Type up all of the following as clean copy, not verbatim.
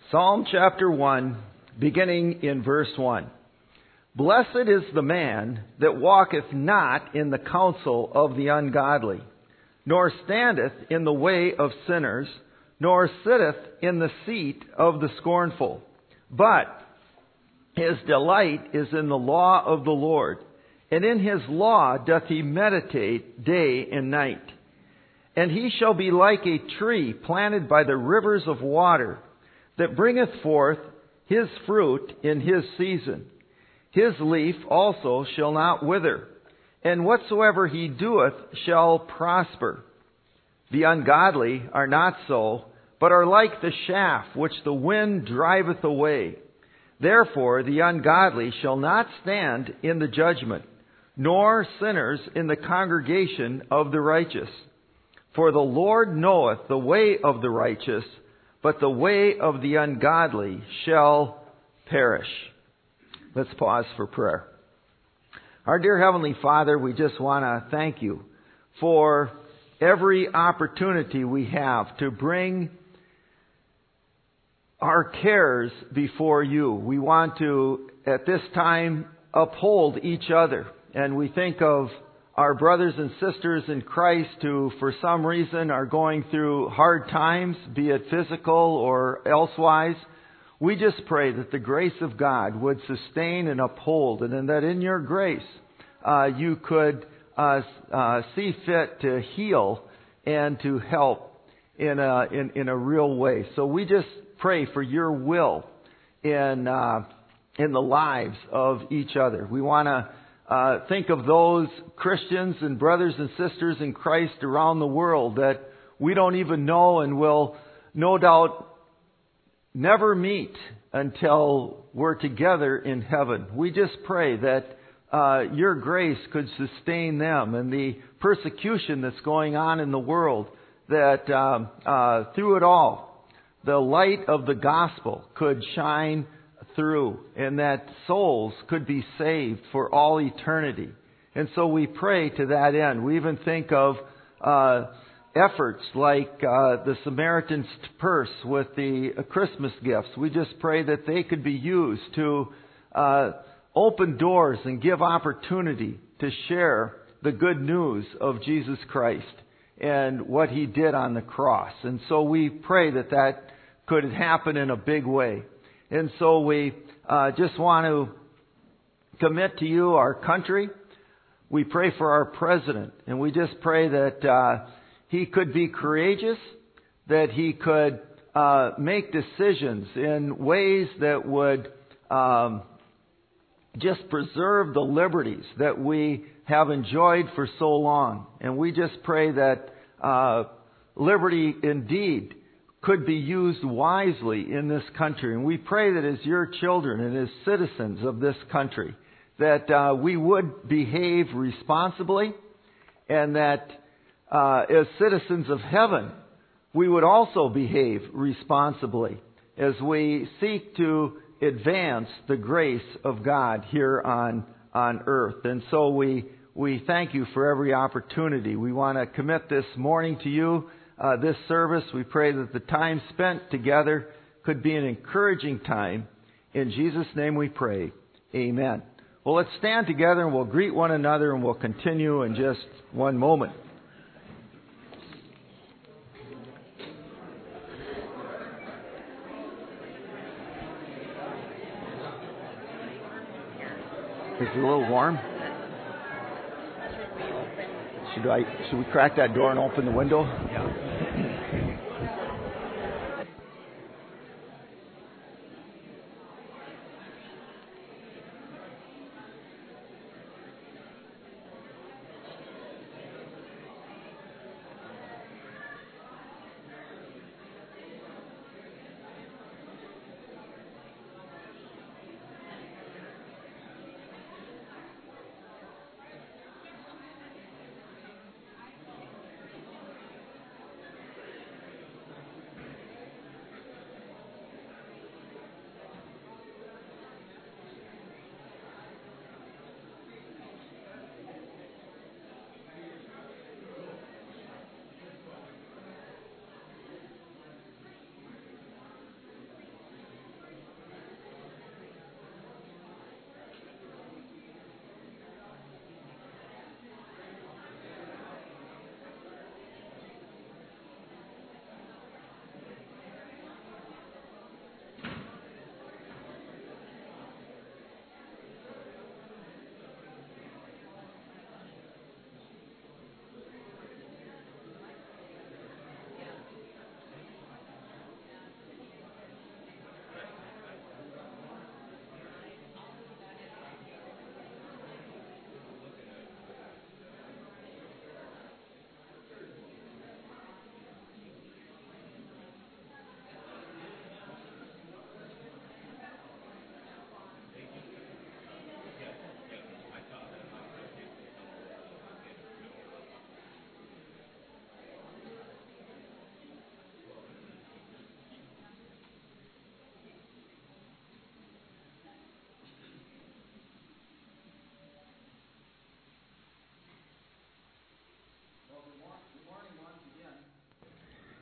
Psalm chapter 1, beginning in verse 1. Blessed is the man that walketh not in the counsel of the ungodly, nor standeth in the way of sinners, nor sitteth in the seat of the scornful. But his delight is in the law of the Lord, and in his law doth he meditate day and night. And he shall be like a tree planted by the rivers of water, that bringeth forth his fruit in his season. His leaf also shall not wither, and whatsoever he doeth shall prosper. The ungodly are not so, but are like the chaff which the wind driveth away. Therefore the ungodly shall not stand in the judgment, nor sinners in the congregation of the righteous. For the Lord knoweth the way of the righteous, but the way of the ungodly shall perish. Let's pause for prayer. Our dear Heavenly Father, we just want to thank you for every opportunity we have to bring our cares before you. We want to, at this time, uphold each other. And we think of our brothers and sisters in Christ who, for some reason, are going through hard times, be it physical or elsewise. We just pray that the grace of God would sustain and uphold, and that in your grace you could see fit to heal and to help in a real way. So we just pray for your will in the lives of each other. We want to think of those Christians and brothers and sisters in Christ around the world that we don't even know and will no doubt never meet until we're together in heaven. We just pray that your grace could sustain them and the persecution that's going on in the world, that through it all, the light of the gospel could shine through, and that souls could be saved for all eternity. And so we pray to that end. We even think of efforts like the Samaritan's Purse with the Christmas gifts. We just pray that they could be used to open doors and give opportunity to share the good news of Jesus Christ and what He did on the cross. And so we pray that that could happen in a big way. And so we just want to commit to you our country. We pray for our president, and we just pray that he could be courageous, that he could make decisions in ways that would just preserve the liberties that we have enjoyed for so long. And we just pray that liberty indeed could be used wisely in this country. And we pray that as your children and as citizens of this country, that we would behave responsibly, and that as citizens of heaven, we would also behave responsibly as we seek to advance the grace of God here on earth. And so we thank you for every opportunity. We want to commit this morning to you. This service, we pray that the time spent together could be an encouraging time. In Jesus' name we pray. Amen. Well, let's stand together and we'll greet one another, and we'll continue in just one moment. Is it a little warm? Should we crack that door and open the window? Yeah.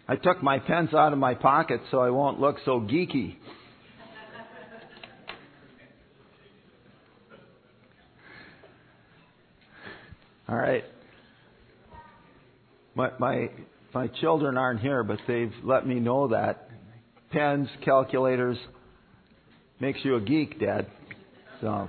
I took my pens out of my pocket so I won't look so geeky. All right. My children aren't here, but they've let me know that pens, calculators, makes you a geek, Dad. So,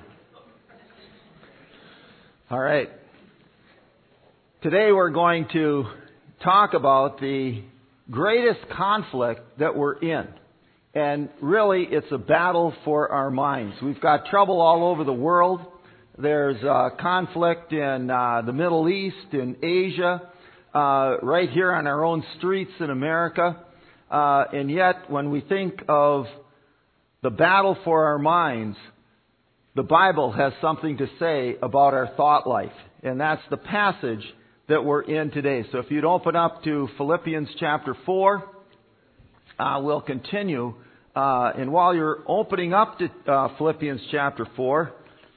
all right. Today we're going to talk about the greatest conflict that we're in. And really, it's a battle for our minds. We've got trouble all over the world. There's conflict in the Middle East, in Asia, right here on our own streets in America. And yet, when we think of the battle for our minds, the Bible has something to say about our thought life. And that's the passage that we're in today. So if you'd open up to Philippians chapter 4, we'll continue. And while you're opening up to Philippians chapter 4,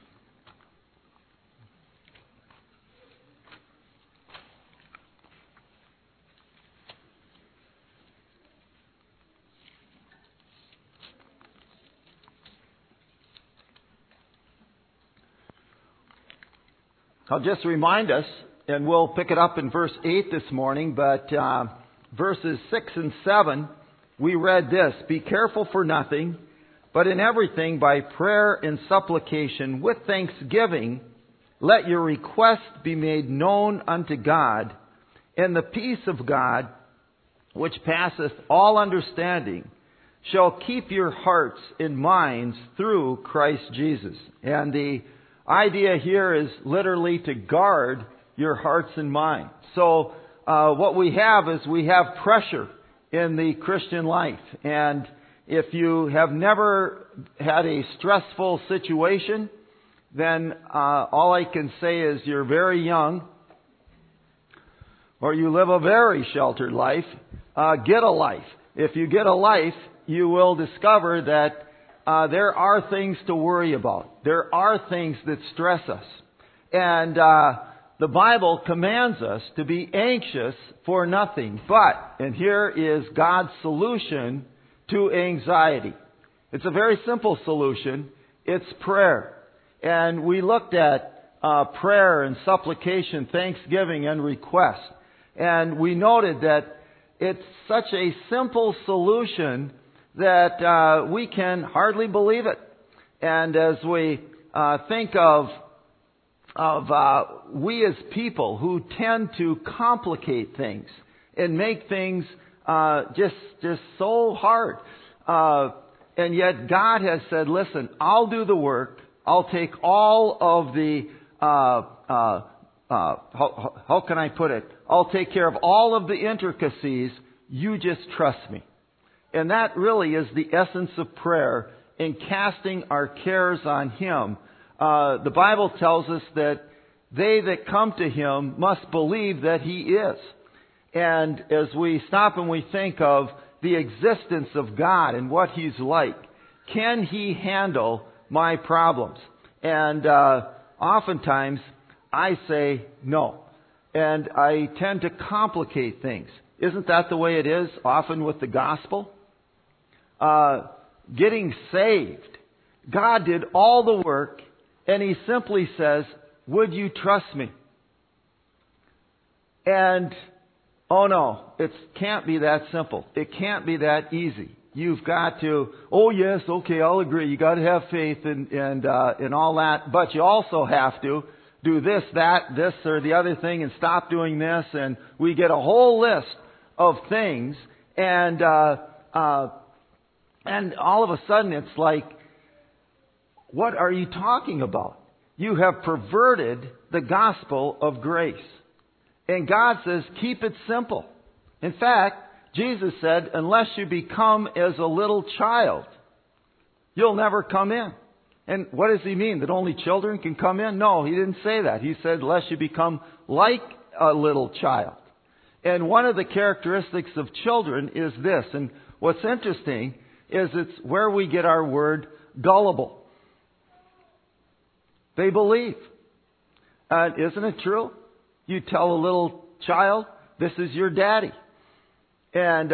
I'll just remind us, and we'll pick it up in verse 8 this morning, but verses 6 and 7, we read this: "Be careful for nothing, but in everything by prayer and supplication with thanksgiving, let your requests be made known unto God, and the peace of God, which passeth all understanding, shall keep your hearts and minds through Christ Jesus." And the idea here is literally to guard your hearts and minds. So what we have is we have pressure in the Christian life. And if you have never had a stressful situation, then all I can say is you're very young, or you live a very sheltered life. Get a life. If you get a life, you will discover that there are things to worry about. There are things that stress us. And the Bible commands us to be anxious for nothing. But, and here is God's solution to anxiety. It's a very simple solution. It's prayer. And we looked at prayer and supplication, thanksgiving and request. And we noted that it's such a simple solution that we can hardly believe it. And as we think of we as people who tend to complicate things and make things just so hard, and yet God has said, "Listen, I'll do the work. I'll take all of the how can I put it? I'll take care of all of the intricacies. You just trust me." And that really is the essence of prayer, in casting our cares on Him. The Bible tells us that they that come to Him must believe that He is. And as we stop and we think of the existence of God and what He's like, can He handle my problems? And oftentimes I say no. And I tend to complicate things. Isn't that the way it is often with the gospel? Getting saved. God did all the work, and He simply says, "Would you trust me?" And, oh no, it can't be that simple. It can't be that easy. You've got to, oh yes, okay, I'll agree. You got to have faith and all that, but you also have to do this, that, this, or the other thing, and stop doing this, and we get a whole list of things, and all of a sudden it's like, what are you talking about? You have perverted the gospel of grace. And God says, keep it simple. In fact, Jesus said, unless you become as a little child, you'll never come in. And what does He mean? That only children can come in? No, He didn't say that. He said, unless you become like a little child. And one of the characteristics of children is this. And what's interesting is it's where we get our word gullible. They believe. Isn't it true? You tell a little child, this is your daddy. And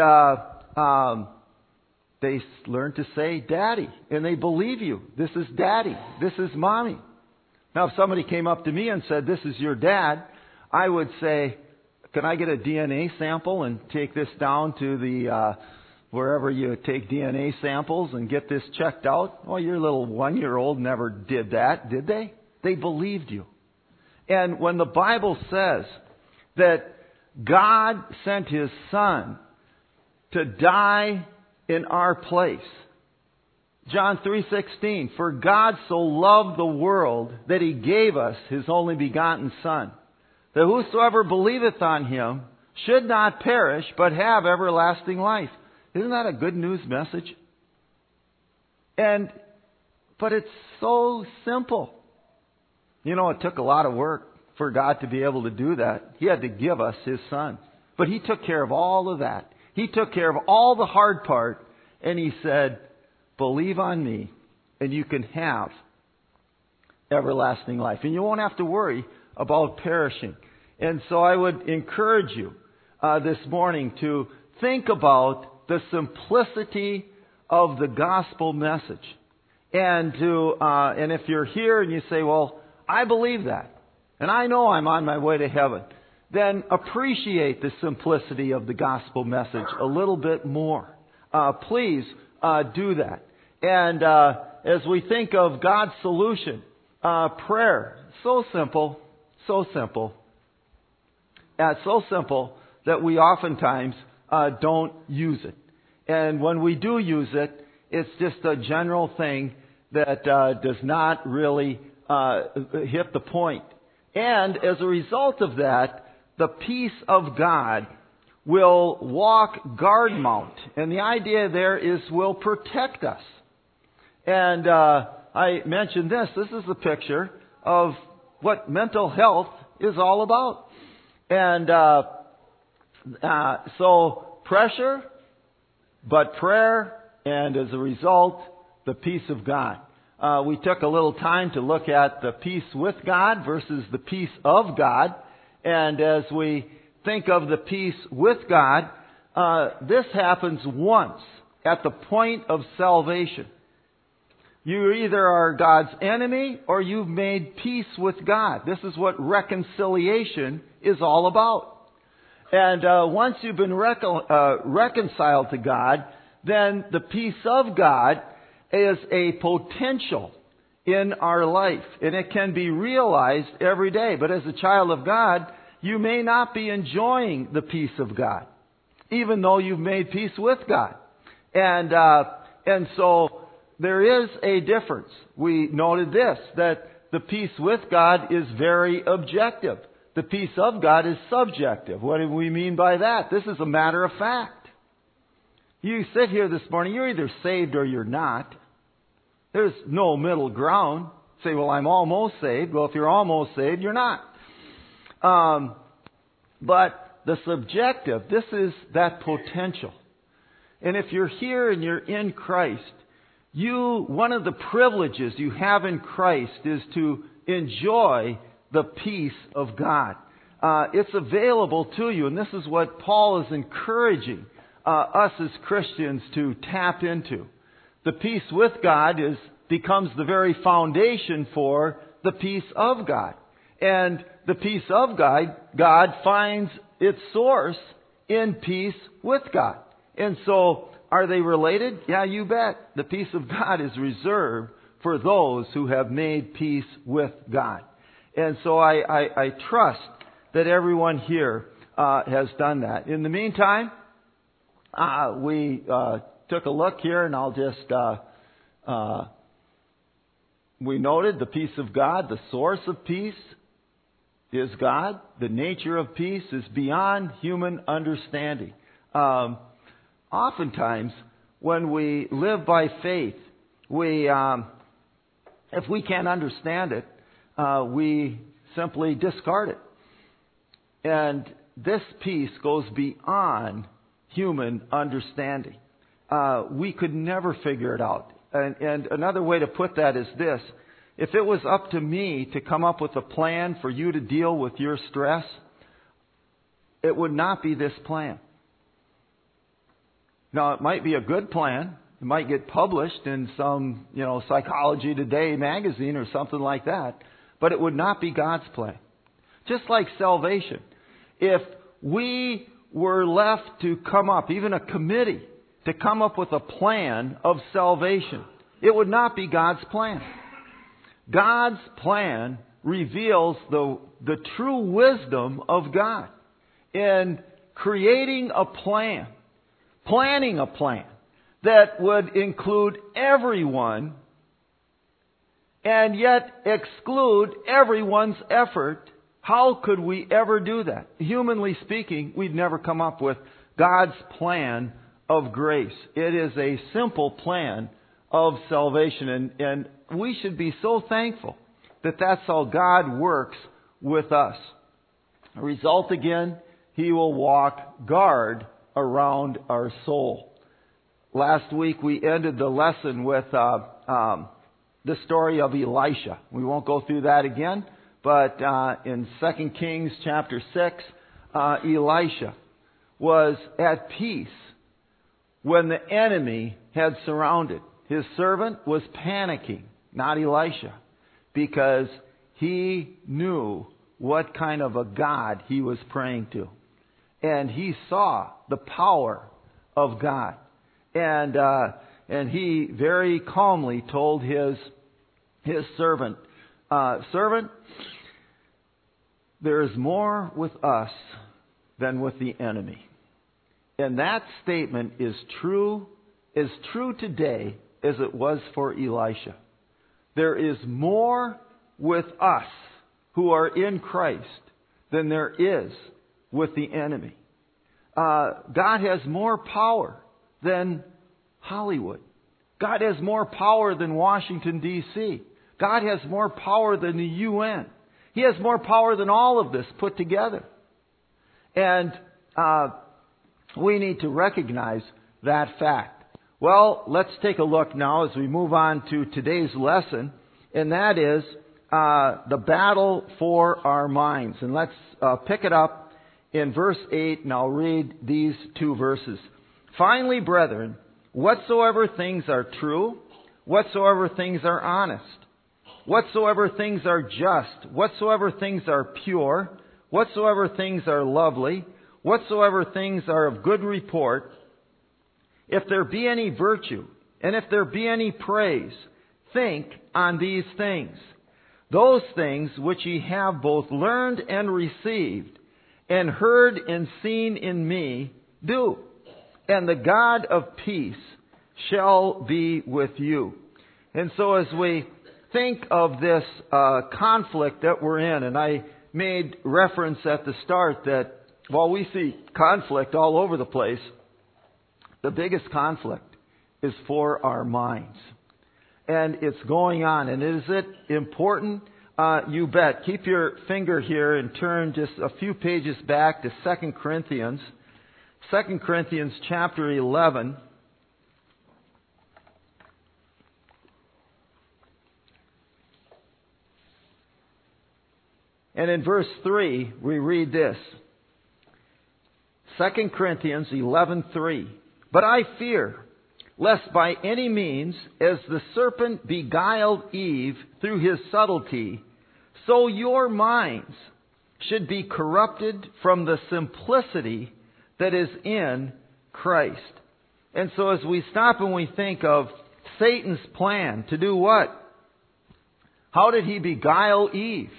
they learn to say Daddy, and they believe you. This is Daddy. This is Mommy. Now, if somebody came up to me and said, this is your dad, I would say, can I get a DNA sample and take this down to the wherever you take DNA samples and get this checked out? Well, your little 1-year-old never did that, did they? They believed you. And when the Bible says that God sent His Son to die in our place, John 3:16, for God so loved the world that He gave us His only begotten Son, that whosoever believeth on Him should not perish, but have everlasting life. Isn't that a good news message? But it's so simple. You know, it took a lot of work for God to be able to do that. He had to give us His Son. But He took care of all of that. He took care of all the hard part, and He said, believe on me, and you can have everlasting life. And you won't have to worry about perishing. And so I would encourage you this morning to think about the simplicity of the gospel message. And if you're here and you say, well, I believe that, and I know I'm on my way to heaven, then appreciate the simplicity of the gospel message a little bit more. Please do that. And as we think of God's solution, prayer, so simple, so simple. It's so simple that we oftentimes don't use it. And when we do use it, it's just a general thing that does not really hit the point. And as a result of that, the peace of God will walk guard mount. And the idea there is will protect us. And I mentioned this. This is the picture of what mental health is all about. And so pressure, but prayer, and as a result, the peace of God. We took a little time to look at the peace with God versus the peace of God. And as we think of the peace with God, this happens once at the point of salvation. You either are God's enemy or you've made peace with God. This is what reconciliation is all about. And once you've been reconciled to God, then the peace of God is a potential in our life. And it can be realized every day. But as a child of God, you may not be enjoying the peace of God, even though you've made peace with God. And so there is a difference. We noted this, that the peace with God is very objective. The peace of God is subjective. What do we mean by that? This is a matter of fact. You sit here this morning, you're either saved or you're not. There's no middle ground. Say, well, I'm almost saved. Well, if you're almost saved, you're not. But the subjective, this is that potential. And if you're here and you're in Christ, one of the privileges you have in Christ is to enjoy the peace of God. It's available to you, and this is what Paul is encouraging us as Christians to tap into. The peace with God becomes the very foundation for the peace of God. And the peace of God finds its source in peace with God. And so, are they related? Yeah, you bet. The peace of God is reserved for those who have made peace with God. And so I trust that everyone here has done that. In the meantime, we took a look here, and I'll just... we noted the peace of God, the source of peace is God. The nature of peace is beyond human understanding. Oftentimes, when we live by faith, if we can't understand it, we simply discard it. And this peace goes beyond human understanding. We could never figure it out. And another way to put that is this. If it was up to me to come up with a plan for you to deal with your stress, it would not be this plan. Now, it might be a good plan. It might get published in some, Psychology Today magazine or something like that. But it would not be God's plan. Just like salvation. If we were left to come up, even a committee, to come up with a plan of salvation, it would not be God's plan. God's plan reveals the true wisdom of God in creating a plan, planning a plan that would include everyone and yet exclude everyone's effort. How could we ever do that? Humanly speaking, we'd never come up with God's plan of grace. It is a simple plan of salvation, and we should be so thankful that that's how God works with us. The result again, He will walk guard around our soul. Last week we ended the lesson with the story of Elisha. We won't go through that again, but in 2 Kings chapter 6, Elisha was at peace when the enemy had surrounded. His servant was panicking, not Elisha, because he knew what kind of a God he was praying to. And he saw the power of God. And he very calmly told his servant, servant, there is more with us than with the enemy. And that statement is true today as it was for Elisha. There is more with us who are in Christ than there is with the enemy. God has more power than Hollywood. God has more power than Washington, D.C. God has more power than the UN. He has more power than all of this put together. And we need to recognize that fact. Well, let's take a look now as we move on to today's lesson, and that is the battle for our minds. And let's pick it up in verse 8, and I'll read these two verses. Finally, brethren, whatsoever things are true, whatsoever things are honest, whatsoever things are just, whatsoever things are pure, whatsoever things are lovely, whatsoever things are of good report, if there be any virtue, and if there be any praise, think on these things. Those things which ye have both learned and received, and heard and seen in me, do. And the God of peace shall be with you. And so as we think of this conflict that we're in, and I made reference at the start that while we see conflict all over the place, the biggest conflict is for our minds. And it's going on. And is it important? You bet. Keep your finger here and turn just a few pages back to 2 Corinthians. 2 Corinthians chapter 11. And in verse 3, we read this. 2 Corinthians 11:3. But I fear, lest by any means, as the serpent beguiled Eve through his subtlety, so your minds should be corrupted from the simplicity that is in Christ. And so as we stop and we think of Satan's plan to do what? How did he beguile Eve?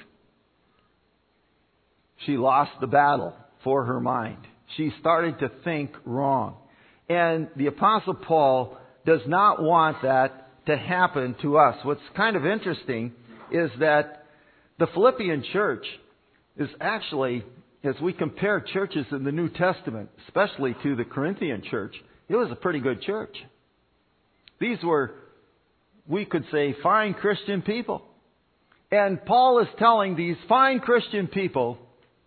She lost the battle for her mind. She started to think wrong. And the Apostle Paul does not want that to happen to us. What's kind of interesting is that the Philippian church is actually, as we compare churches in the New Testament, especially to the Corinthian church, it was a pretty good church. These were, we could say, fine Christian people. And Paul is telling these fine Christian people,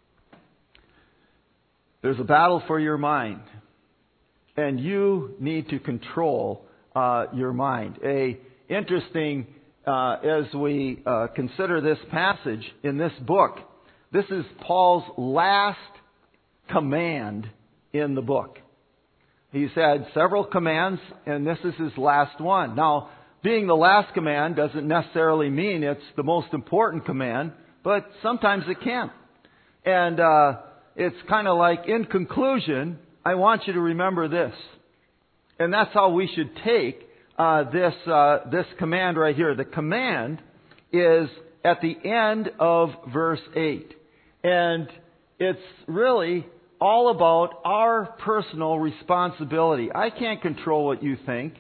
there's a battle for your mind. And you need to control your mind. Interesting, as we consider this passage in this book, this is Paul's last command in the book. He's had several commands, and this is his last one. Now, being the last command doesn't necessarily mean it's the most important command, but sometimes it can. And it's kind of like, in conclusion, I want you to remember this. And that's how we should take this command right here. The command is at the end of verse 8. And it's really all about our personal responsibility. I can't control what you think.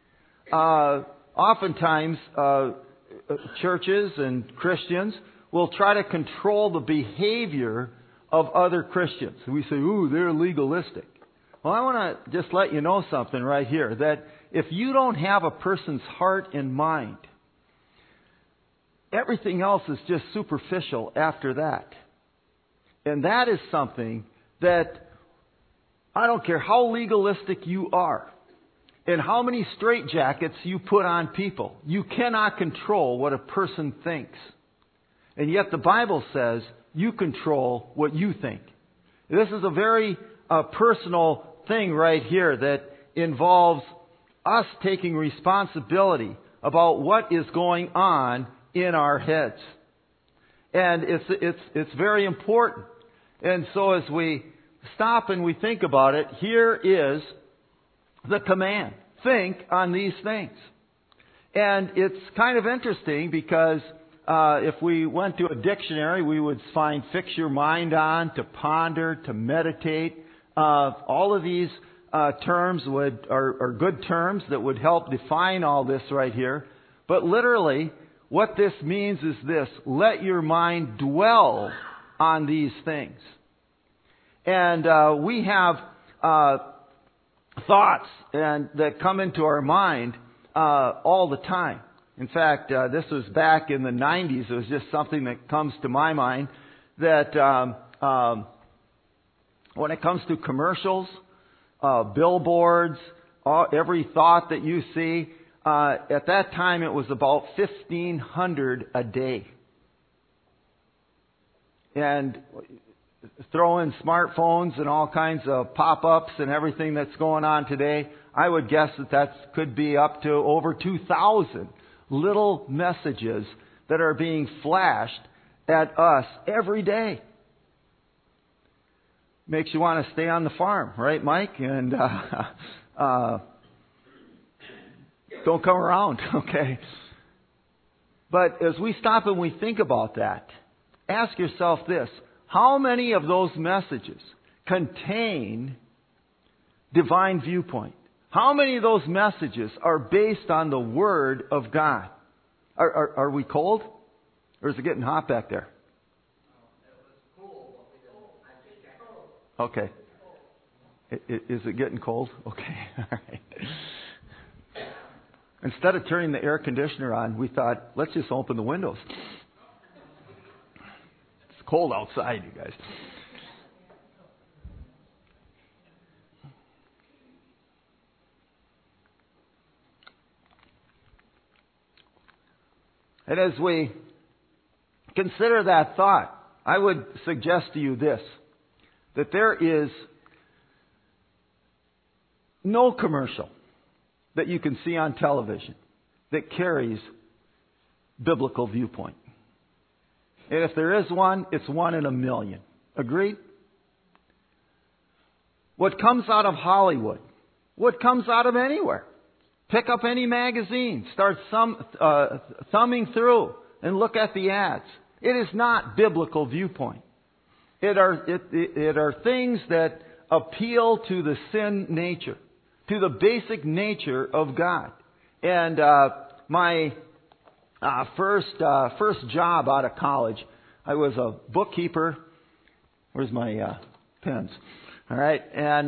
Oftentimes, churches and Christians will try to control the behavior of other Christians. We say, ooh, they're legalistic. Well, I want to just let you know something right here, that if you don't have a person's heart and mind, everything else is just superficial after that. And that is something that I don't care how legalistic you are and how many straitjackets you put on people. You cannot control what a person thinks. And yet the Bible says you control what you think. This is a very personal thing right here that involves us taking responsibility about what is going on in our heads. And it's very important. And so as we stop and we think about it, here is the command. Think on these things. And it's kind of interesting because if we went to a dictionary, we would find fix your mind on, to ponder, to meditate. All of these terms are good terms that would help define all this right here. But literally, what this means is this: let your mind dwell on these things. And we have thoughts that come into our mind all the time. In fact, this was back in the 90s. It was just something that comes to my mind that when it comes to commercials, billboards, every thought that you see, at that time it was about 1,500 a day. And throw in smartphones and all kinds of pop-ups and everything that's going on today, I would guess that could be up to over 2,000 little messages that are being flashed at us every day. Makes you want to stay on the farm, right, Mike? And don't come around, okay? But as we stop and we think about that, ask yourself this: how many of those messages contain divine viewpoint? How many of those messages are based on the Word of God? Are we cold? Or is it getting hot back there? Okay. Is it getting cold? Okay. All right. Instead of turning the air conditioner on, we thought, let's just open the windows. It's cold outside, you guys. And as we consider that thought, I would suggest to you this: that there is no commercial that you can see on television that carries biblical viewpoint. And if there is one, it's one in a million. Agreed? What comes out of Hollywood, what comes out of anywhere, pick up any magazine, start thumbing through and look at the ads. It is not biblical viewpoint. It are things that appeal to the sin nature, to the basic nature of God. And my first job out of college, I was a bookkeeper. Where's my pens? All right, and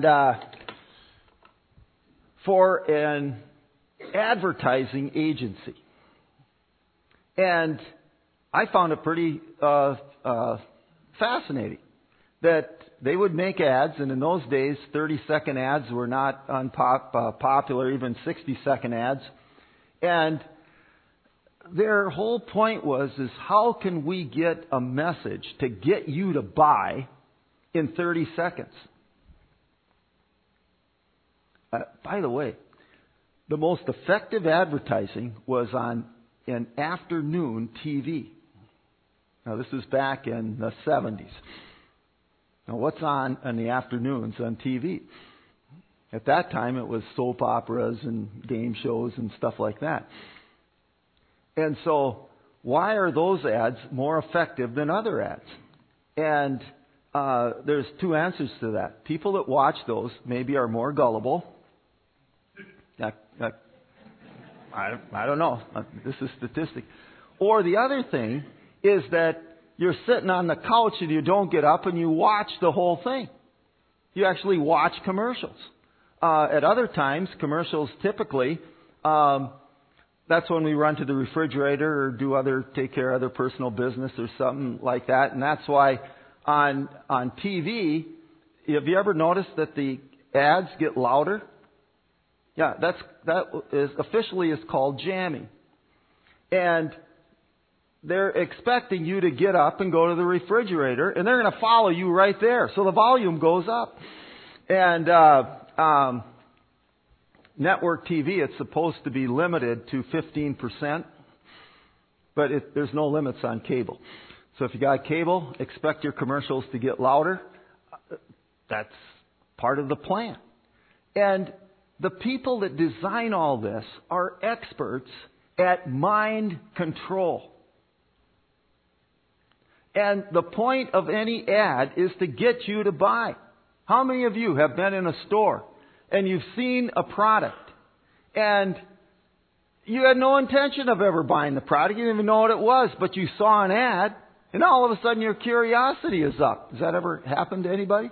for an advertising agency, and I found it pretty fascinating that they would make ads, and in those days, 30-second ads were not popular, even 60-second ads. And their whole point is how can we get a message to get you to buy in 30 seconds? By the way, the most effective advertising was on an afternoon TV. Now, this is back in the 70s. Now, what's on in the afternoons on TV? At that time, it was soap operas and game shows and stuff like that. And so, why are those ads more effective than other ads? And there's two answers to that. People that watch those maybe are more gullible. I don't know. This is statistic. Or the other thing is that you're sitting on the couch and you don't get up and you watch the whole thing. You actually watch commercials. At other times, commercials typically, that's when we run to the refrigerator or take care of other personal business or something like that. And that's why on TV, have you ever noticed that the ads get louder? Yeah, that is officially is called jamming. And they're expecting you to get up and go to the refrigerator, and they're going to follow you right there. So the volume goes up. And network TV, it's supposed to be limited to 15%, but there's no limits on cable. So if you got cable, expect your commercials to get louder. That's part of the plan. And the people that design all this are experts at mind control. And the point of any ad is to get you to buy. How many of you have been in a store and you've seen a product and you had no intention of ever buying the product, you didn't even know what it was, but you saw an ad and all of a sudden your curiosity is up. Has that ever happened to anybody?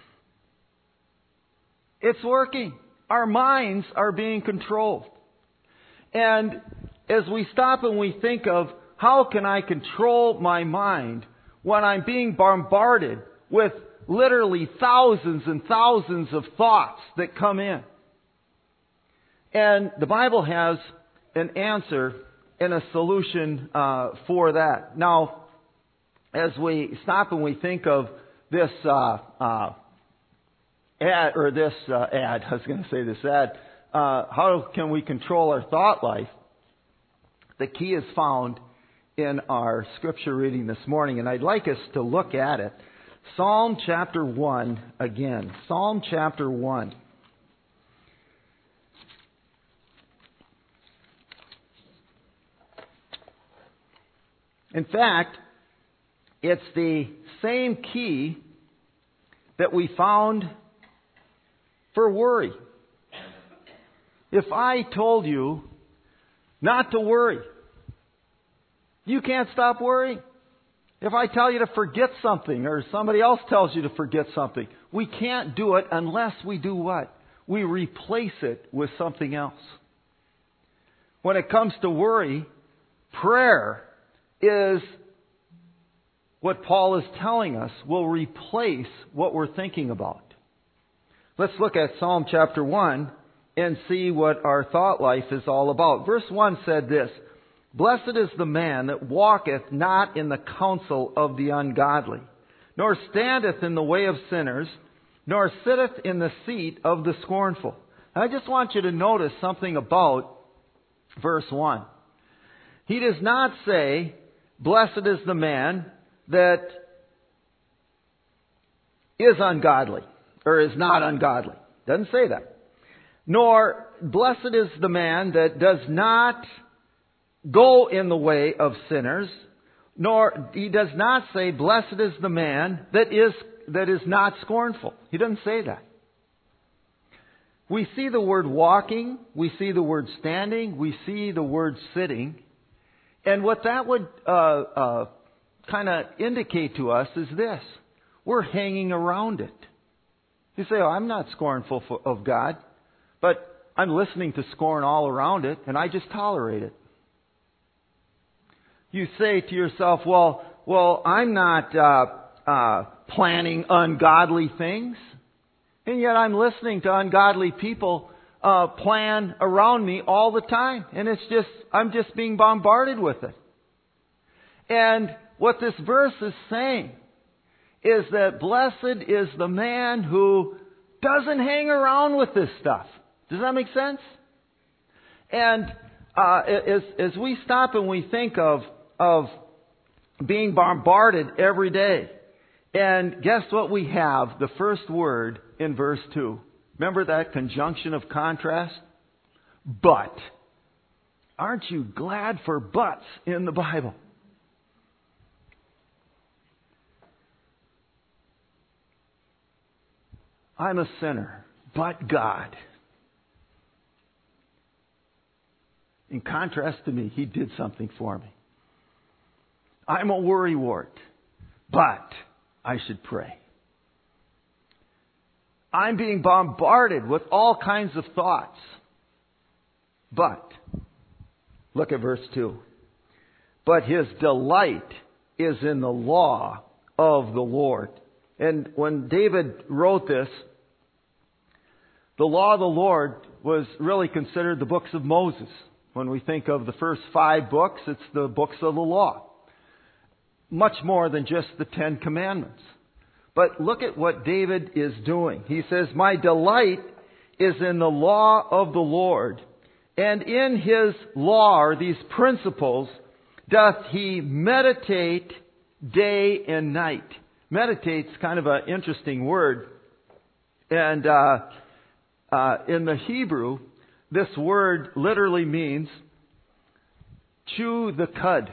It's working. Our minds are being controlled. And as we stop and we think of how can I control my mind when I'm being bombarded with literally thousands and thousands of thoughts that come in. And the Bible has an answer and a solution for that. Now, as we stop and we think of this ad, I was going to say this ad, how can we control our thought life? The key is found in our scripture reading this morning, and I'd like us to look at it. Psalm chapter 1 again. Psalm chapter 1. In fact, it's the same key that we found for worry. If I told you not to worry, you can't stop worrying. If I tell you to forget something or somebody else tells you to forget something, we can't do it unless we do what? We replace it with something else. When it comes to worry, prayer is what Paul is telling us will replace what we're thinking about. Let's look at Psalm chapter 1 and see what our thought life is all about. Verse 1 said this, "Blessed is the man that walketh not in the counsel of the ungodly, nor standeth in the way of sinners, nor sitteth in the seat of the scornful." And I just want you to notice something about verse 1. He does not say, "Blessed is the man that is ungodly," or is not ungodly. Doesn't say that. Nor, "Blessed is the man that does not go in the way of sinners," nor he does not say, "Blessed is the man that is not scornful." He doesn't say that. We see the word walking, we see the word standing, we see the word sitting, and what that would kind of indicate to us is this: we're hanging around it. You say, "Oh, I'm not scornful of God, but I'm listening to scorn all around it, and I just tolerate it." You say to yourself, well, I'm not planning ungodly things, and yet I'm listening to ungodly people plan around me all the time, and I'm just being bombarded with it. And what this verse is saying is that blessed is the man who doesn't hang around with this stuff. Does that make sense? And as we stop and we think of being bombarded every day, and guess what we have? The first word in verse 2. Remember that conjunction of contrast? But. Aren't you glad for buts in the Bible? I'm a sinner, but God. In contrast to me, He did something for me. I'm a worrywart, but I should pray. I'm being bombarded with all kinds of thoughts, but look at verse 2. But his delight is in the law of the Lord. And when David wrote this, the law of the Lord was really considered the books of Moses. When we think of the first 5 books, it's the books of the law. Much more than just the 10 Commandments. But look at what David is doing. He says, my delight is in the law of the Lord. And in His law, or these principles, doth he meditate day and night. Meditate's kind of an interesting word. And in the Hebrew, this word literally means chew the cud.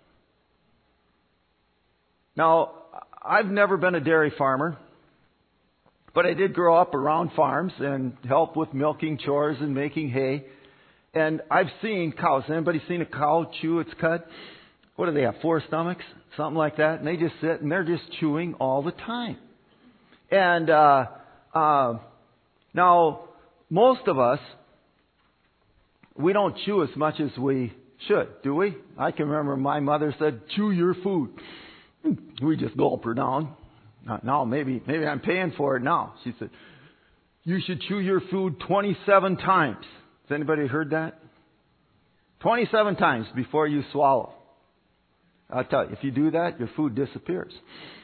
Now, I've never been a dairy farmer, but I did grow up around farms and help with milking chores and making hay. And I've seen cows. Anybody seen a cow chew its cud? What do they have? 4 stomachs? Something like that. And they just sit and they're just chewing all the time. And now, most of us, we don't chew as much as we should, do we? I can remember my mother said, chew your food. We just gulp her down. Now, maybe I'm paying for it now. She said, you should chew your food 27 times. Has anybody heard that? 27 times before you swallow. I'll tell you, if you do that, your food disappears.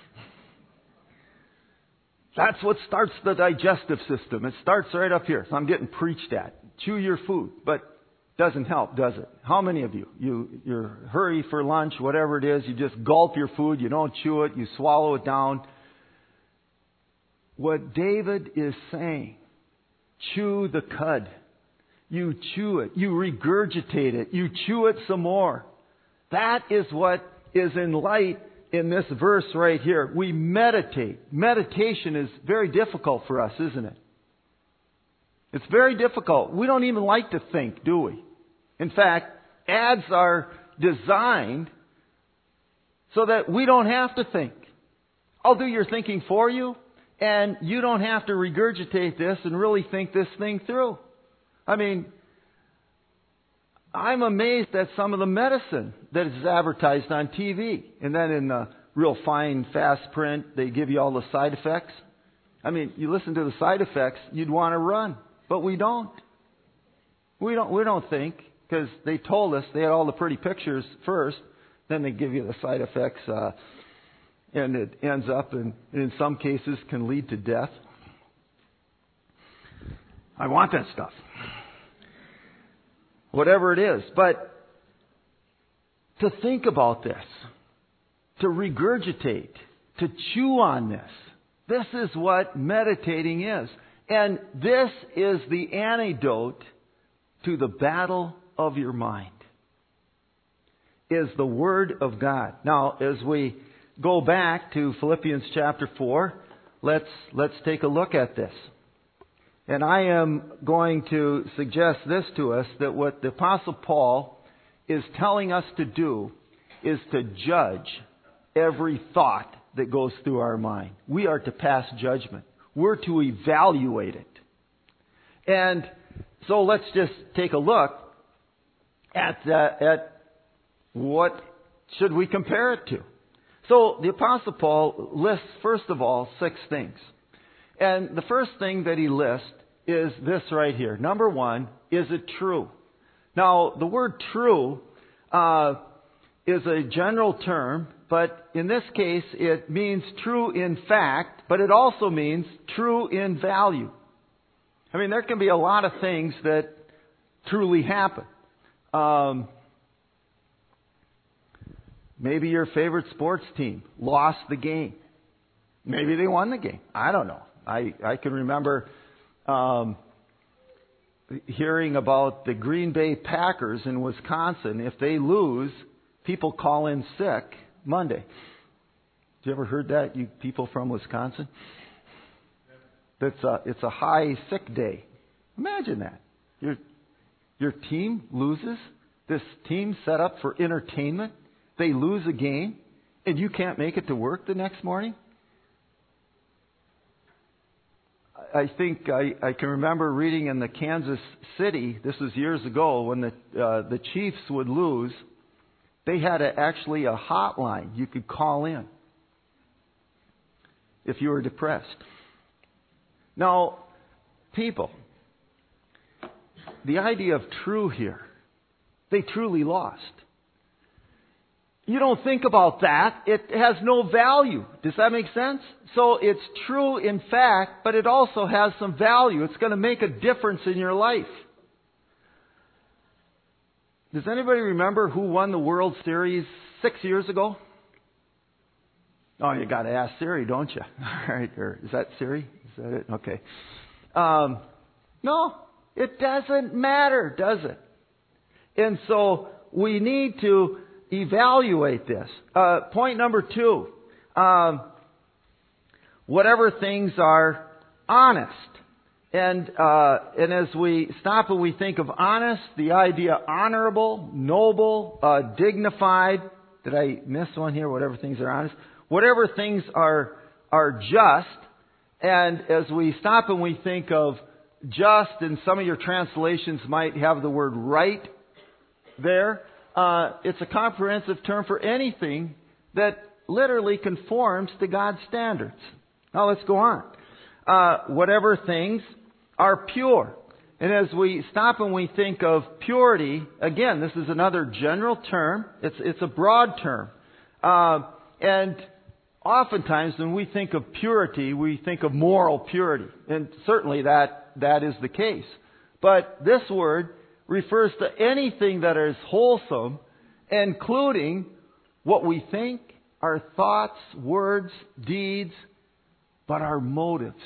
That's what starts the digestive system. It starts right up here. So I'm getting preached at. Chew your food. But doesn't help, does it? How many of you hurry for lunch, whatever it is, you just gulp your food, you don't chew it, you swallow it down. What David is saying, chew the cud. You chew it. You regurgitate it. You chew it some more. That is what is in light in this verse right here. We meditate. Meditation is very difficult for us, isn't it? It's very difficult. We don't even like to think, do we? In fact, ads are designed so that we don't have to think. I'll do your thinking for you, and you don't have to regurgitate this and really think this thing through. I mean, I'm amazed at some of the medicine that is advertised on TV. And then in the real fine, fast print, they give you all the side effects. I mean, you listen to the side effects, you'd want to run. But we don't. We don't think, because they told us they had all the pretty pictures first, then they give you the side effects, and it ends up, and in some cases, can lead to death. I want that stuff. Whatever it is. But to think about this, to regurgitate, to chew on this is what meditating is. And this is the antidote to the battle of your mind, is the Word of God. Now, as we go back to Philippians chapter 4, let's take a look at this. And I am going to suggest this to us, that what the Apostle Paul is telling us to do is to judge every thought that goes through our mind. We are to pass judgment. We're to evaluate it. And so let's just take a look at what should we compare it to. So the Apostle Paul lists, first of all, 6 things. And the first thing that he lists is this right here. Number 1, is it true? Now, the word true is a general term, but in this case it means true in fact, but it also means true in value. I mean, there can be a lot of things that truly happen. Maybe your favorite sports team lost the game. Maybe they won the game. I don't know. I can remember hearing about the Green Bay Packers in Wisconsin. If they lose, people call in sick Monday. Have you ever heard that, you people from Wisconsin? It's a high sick day. Imagine that. Your team loses. This team set up for entertainment. They lose a game, and you can't make it to work the next morning. I think I can remember reading in the Kansas City, this was years ago, when the Chiefs would lose, they had actually a hotline you could call in if you were depressed. Now, people, the idea of true here, they truly lost. You don't think about that. It has no value. Does that make sense? So it's true in fact, but it also has some value. It's going to make a difference in your life. Does anybody remember who won the World Series 6 years ago? Oh, you got to ask Siri, don't you? All right, or is that Siri? Is that it? Okay. No, it doesn't matter, does it? And so we need to evaluate this. Point number 2. Whatever things are honest. And as we stop and we think of honest, the idea honorable, noble, dignified. Did I miss one here? Whatever things are honest. Whatever things are just. And as we stop and we think of just, and some of your translations might have the word right there. It's a comprehensive term for anything that literally conforms to God's standards. Now let's go on. Whatever things are pure. And as we stop and we think of purity, again, this is another general term. It's a broad term. And oftentimes when we think of purity, we think of moral purity. And certainly that is the case. But this word refers to anything that is wholesome, including what we think, our thoughts, words, deeds, but our motives.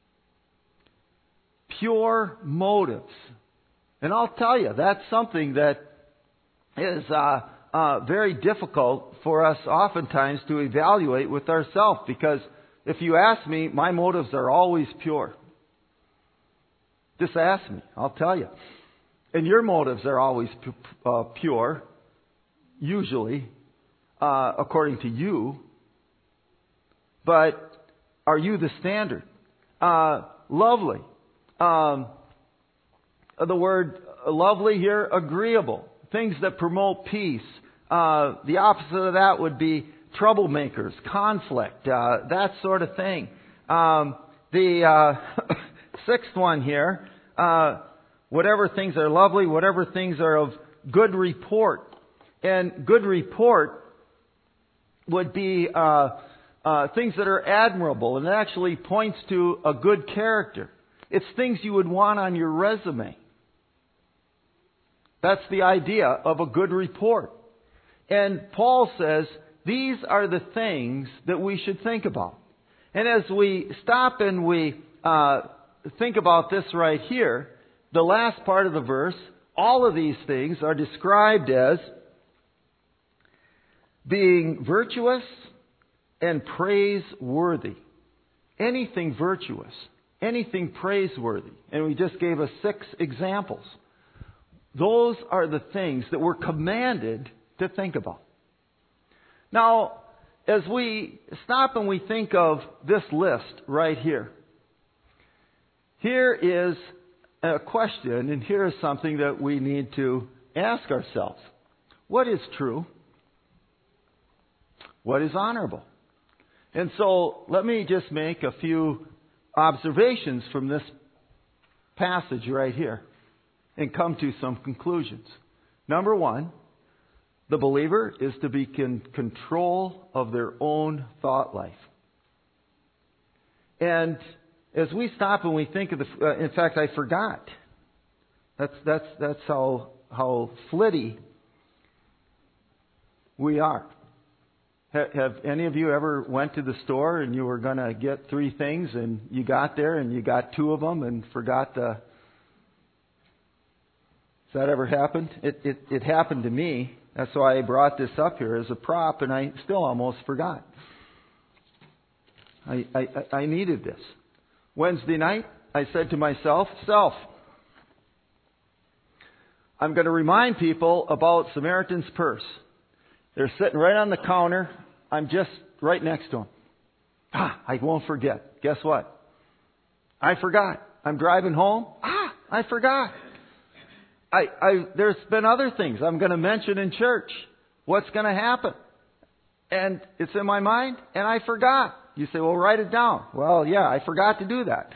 Pure motives. And I'll tell you, that's something that is very difficult for us oftentimes to evaluate with ourselves, because if you ask me, my motives are always pure. Just ask me, I'll tell you. And your motives are always pure, usually, according to you. But are you the standard? Lovely. The word lovely here, agreeable. Things that promote peace. The opposite of that would be troublemakers, conflict, that sort of thing. The sixth one here, whatever things are lovely, whatever things are of good report. And good report would be things that are admirable, and it actually points to a good character. It's things you would want on your resume. That's the idea of a good report. And Paul says these are the things that we should think about. And as we stop and we think about this right here, the last part of the verse, all of these things are described as being virtuous and praiseworthy. Anything virtuous, anything praiseworthy. And we just gave us 6 examples. Those are the things that we're commanded to think about. Now, as we stop and we think of this list right here, here is a question, and here is something that we need to ask ourselves. What is true? What is honorable? And so let me just make a few observations from this passage right here and come to some conclusions. Number 1, the believer is to be in control of their own thought life. And as we stop and we think of in fact, I forgot. That's how flitty we are. Have any of you ever went to the store and you were going to get 3 things and you got there and you got 2 of them and forgot the... Has that ever happened? It happened to me. That's why I brought this up here as a prop, and I still almost forgot. I needed this. Wednesday night, I said to myself, I'm going to remind people about Samaritan's Purse. They're sitting right on the counter. I'm just right next to them. I won't forget. Guess what? I forgot. I'm driving home. I forgot. There's been other things I'm going to mention in church. What's going to happen? And it's in my mind, and I forgot. You say, well, write it down. Well, yeah, I forgot to do that.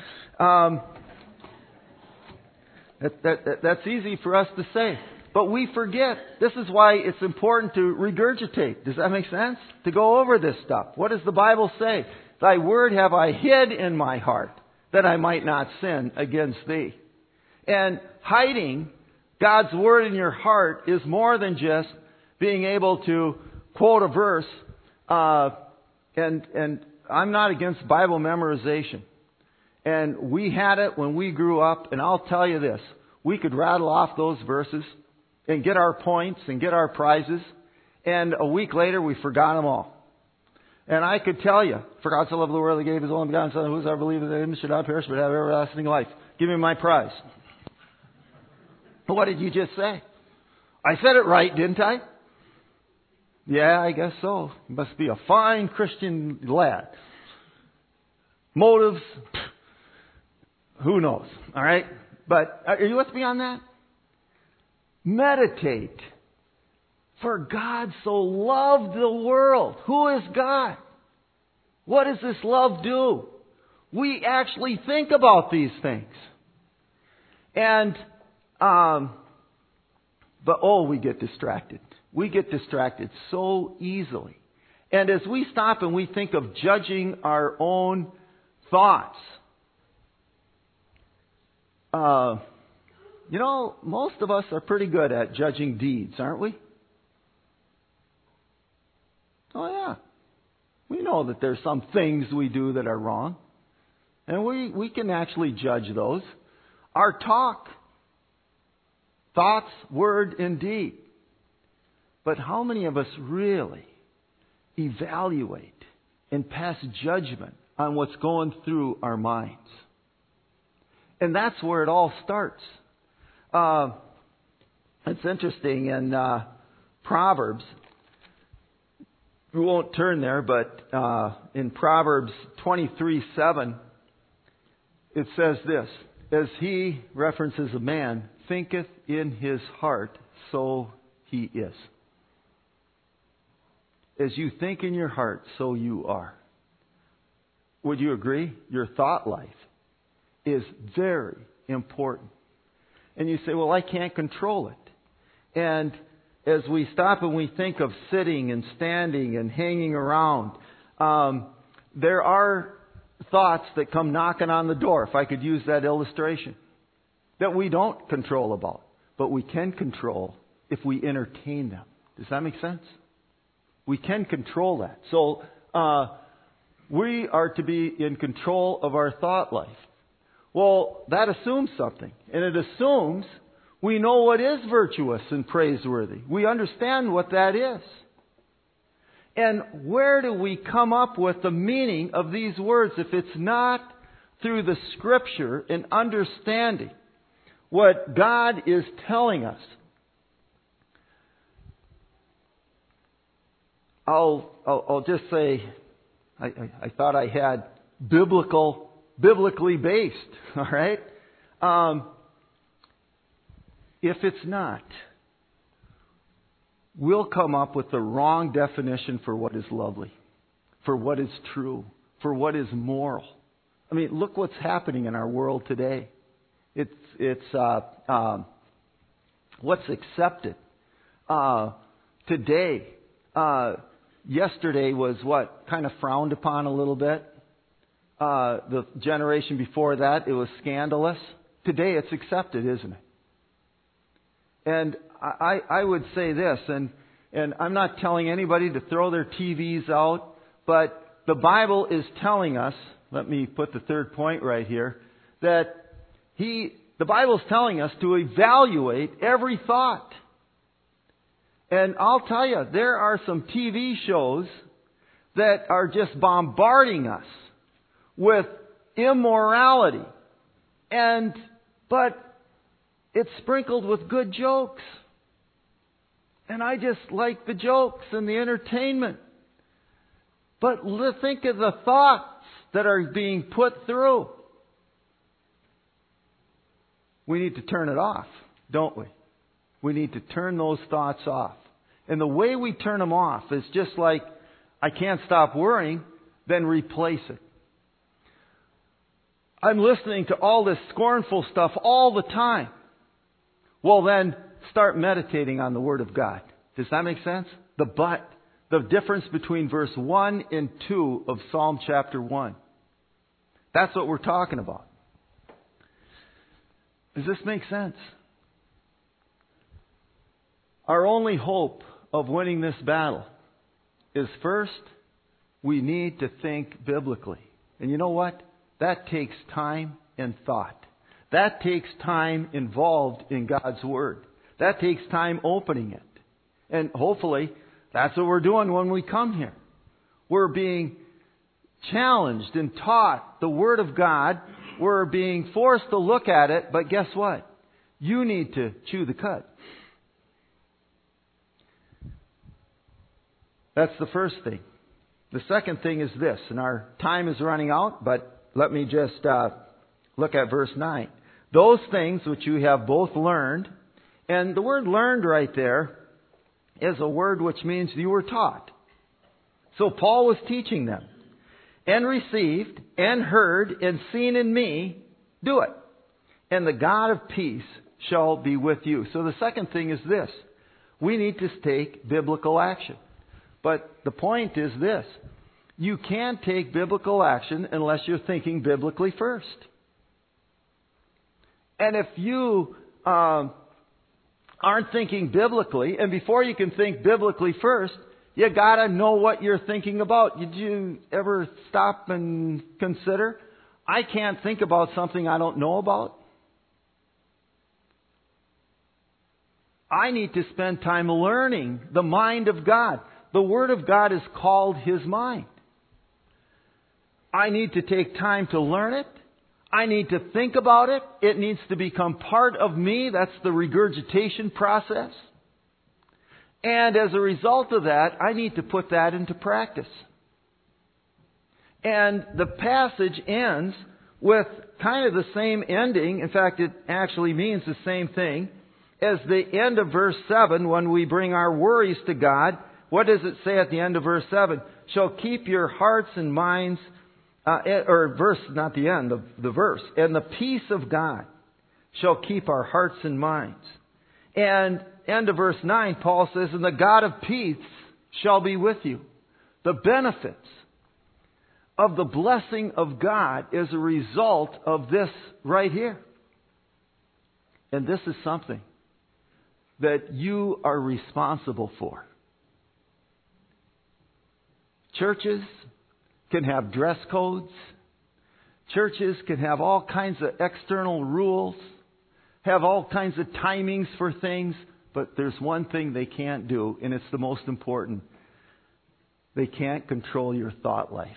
That's easy for us to say. But we forget. This is why it's important to regurgitate. Does that make sense? To go over this stuff. What does the Bible say? Thy word have I hid in my heart, that I might not sin against thee. And hiding God's word in your heart is more than just being able to quote a verse. And I'm not against Bible memorization. And we had it when we grew up. And I'll tell you this. We could rattle off those verses and get our points and get our prizes. And a week later, we forgot them all. And I could tell you, for God so loved the world, He gave His only begotten Son, whosoever believeth in Him should not perish, but have everlasting life. Give me my prize. What did you just say? I said it right, didn't I? Yeah, I guess so. You must be a fine Christian lad. Motives, who knows? All right? But are you with me on that? Meditate. For God so loved the world. Who is God? What does this love do? We actually think about these things. And, we get distracted. We get distracted so easily. And as we stop and we think of judging our own thoughts, most of us are pretty good at judging deeds, aren't we? Oh, yeah. We know that there's some things we do that are wrong. And we can actually judge those. Our talk, thoughts, word, and deed. But how many of us really evaluate and pass judgment on what's going through our minds? And that's where it all starts. It's interesting in Proverbs. We won't turn there, but in Proverbs 23:7, it says this: as he, references a man, thinketh in his heart, so he is. As you think in your heart, so you are. Would you agree? Your thought life is very important. And you say, well, I can't control it. And as we stop and we think of sitting and standing and hanging around, there are thoughts that come knocking on the door, if I could use that illustration, that we don't control about, but we can control if we entertain them. Does that make sense? We can control that. So we are to be in control of our thought life. Well, that assumes something. And it assumes we know what is virtuous and praiseworthy. We understand what that is. And where do we come up with the meaning of these words if it's not through the Scripture and understanding what God is telling us? I'll just say, I thought I had biblically based, all right? If it's not, we'll come up with the wrong definition for what is lovely, for what is true, for what is moral. I mean, look what's happening in our world today. It's what's accepted today. Yesterday was what kind of frowned upon a little bit. The generation before that, it was scandalous. Today it's accepted, isn't it? And I would say this, and I'm not telling anybody to throw their TVs out, but the Bible is telling us, let me put the third point right here, that the Bible is telling us to evaluate every thought. And I'll tell you, there are some TV shows that are just bombarding us with immorality. But it's sprinkled with good jokes. And I just like the jokes and the entertainment. But think of the thoughts that are being put through. We need to turn it off, don't we? We need to turn those thoughts off. And the way we turn them off is just like, I can't stop worrying, then replace it. I'm listening to all this scornful stuff all the time. Well, then start meditating on the Word of God. Does that make sense? The difference between verse 1 and 2 of Psalm chapter 1. That's what we're talking about. Does this make sense? Our only hope of winning this battle is first, we need to think biblically. And you know what? That takes time and thought. That takes time involved in God's Word. That takes time opening it. And hopefully, that's what we're doing when we come here. We're being challenged and taught the Word of God. We're being forced to look at it. But guess what? You need to chew the cud. That's the first thing. The second thing is this, and our time is running out, but let me just look at verse 9. Those things which you have both learned, and the word learned right there is a word which means you were taught. So Paul was teaching them, and received, and heard, and seen in me, do it. And the God of peace shall be with you. So the second thing is this. We need to take biblical action. But the point is this. You can't take biblical action unless you're thinking biblically first. And if you aren't thinking biblically, and before you can think biblically first, you gotta know what you're thinking about. Did you ever stop and consider? I can't think about something I don't know about. I need to spend time learning the mind of God. The Word of God is called His mind. I need to take time to learn it. I need to think about it. It needs to become part of me. That's the regurgitation process. And as a result of that, I need to put that into practice. And the passage ends with kind of the same ending. In fact, it actually means the same thing as the end of verse 7 when we bring our worries to God. What does it say at the end of verse 7? Shall keep your hearts and minds, not the end of the verse. And the peace of God shall keep our hearts and minds. And end of verse 9, Paul says, and the God of peace shall be with you. The benefits of the blessing of God is a result of this right here. And this is something that you are responsible for. Churches can have dress codes. Churches can have all kinds of external rules, have all kinds of timings for things, but there's one thing they can't do, and it's the most important. They can't control your thought life.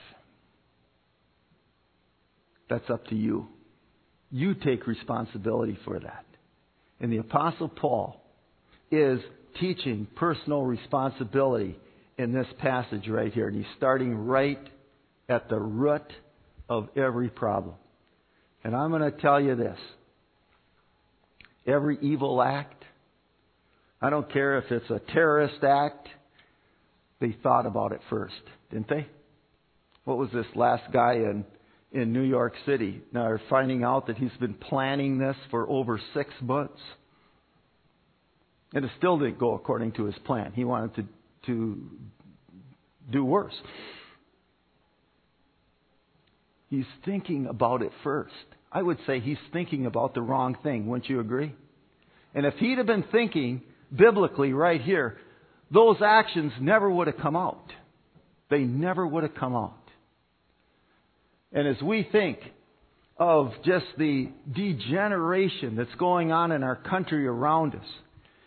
That's up to you. You take responsibility for that. And the Apostle Paul is teaching personal responsibility in this passage right here. And he's starting right at the root of every problem. And I'm going to tell you this. Every evil act, I don't care if it's a terrorist act, they thought about it first, didn't they? What was this last guy in New York City? Now they're finding out that he's been planning this for over 6 months. And it still didn't go according to his plan. He wanted to do worse. he's thinking about it first. I would say he's thinking about the wrong thing. Wouldn't you agree? And if he'd have been thinking biblically right here, those actions never would have come out. They never would have come out. And as we think of just the degeneration that's going on in our country around us,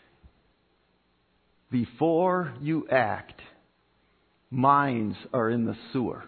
before you act, minds are in the sewer.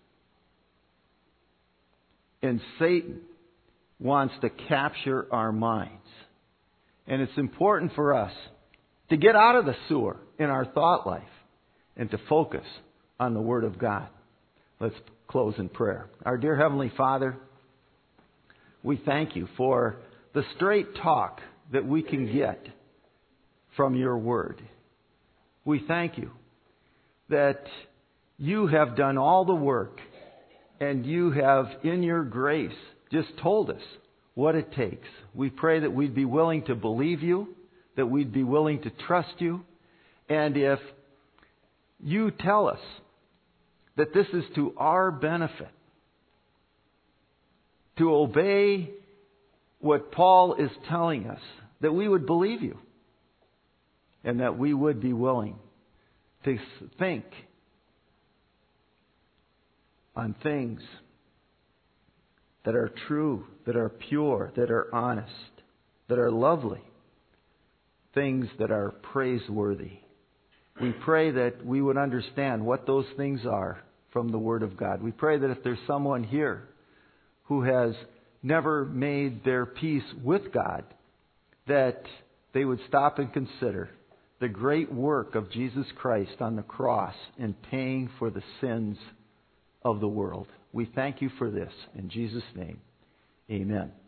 And Satan wants to capture our minds. And it's important for us to get out of the sewer in our thought life and to focus on the Word of God. Let's close in prayer. Our dear Heavenly Father, we thank you for the straight talk that we can get from your Word. We thank you that you have done all the work and you have, in your grace, just told us what it takes. We pray that we'd be willing to believe you, that we'd be willing to trust you, and if you tell us that this is to our benefit, to obey what Paul is telling us, that we would believe you, and that we would be willing to think on things that are true, that are pure, that are honest, that are lovely, things that are praiseworthy. We pray that we would understand what those things are from the Word of God. We pray that if there's someone here who has never made their peace with God, that they would stop and consider the great work of Jesus Christ on the cross in paying for the sins of the world. We thank you for this. In Jesus' name, amen.